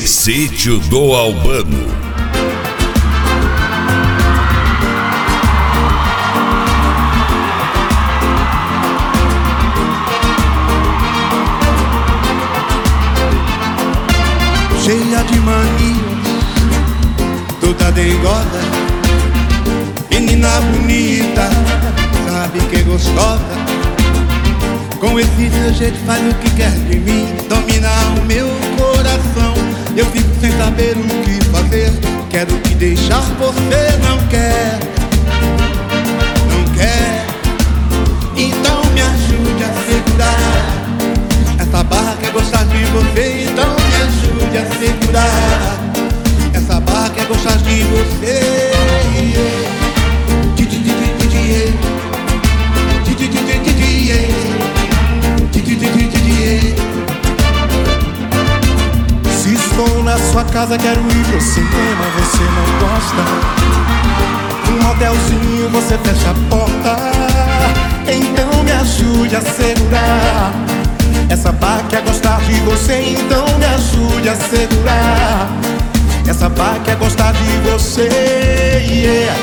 Sítio do Albano. Cheia de manias, toda dengosa, menina bonita, sabe que é gostosa. Com esse seu jeito faz o que quer de mim, domina o meu coração. Eu fico sem saber o que fazer, quero te deixar, você não quer, não quer. Então me ajude a segurar essa barra, quer gostar de você, então me ajude a segurar essa barra, quer gostar de você. Se estou na sua casa, quero ir pro cinema, você não gosta. Um motelzinho, você fecha a porta, então me ajude a segurar essa barra, quer gostar de você, então me ajude a segurar essa barra, quer gostar de você. Yeah.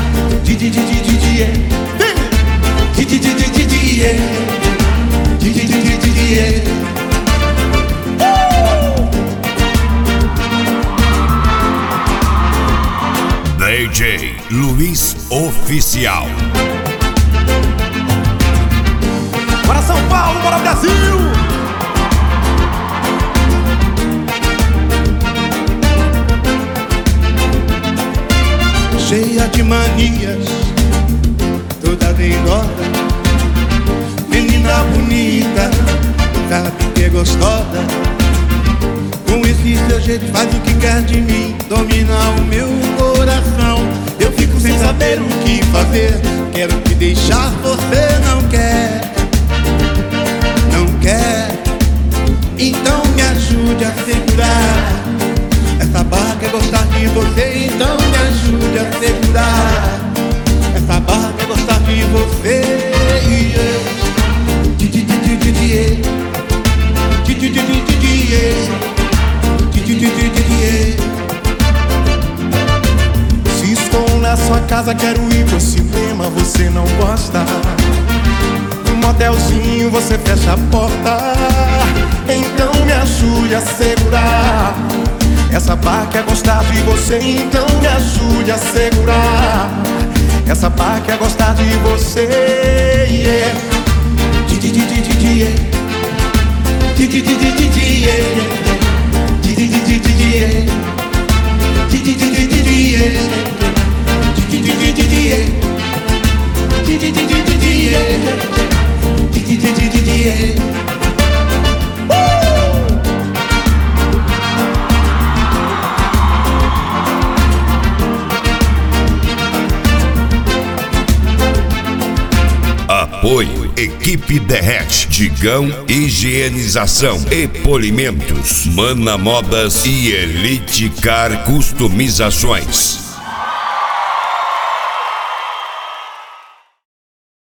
DJ Luiz Oficial. Bora São Paulo, bora Brasil! Cheia de manias, toda dengosa, menina bonita, sabe que é gostosa. Com esse seu jeito faz o que quer de mim, domina o meu coração. Eu fico sem saber o que fazer, quero te deixar, você não quer, não quer. Então me ajude a segurar essa barra, quer gostar de você, então me ajude a segurar essa barra, quer gostar de você. Se estou na sua casa, quero ir pro cinema, você não gosta. Um motelzinho, você fecha a porta, então me ajude a segurar essa barra, quer gostar de você, então me ajude a segurar essa barra, quer gostar de você. Yeah. Apoio Equipe Derrete, Digão Higienização e Polimentos, Mana Modas e Elite Car Customizações.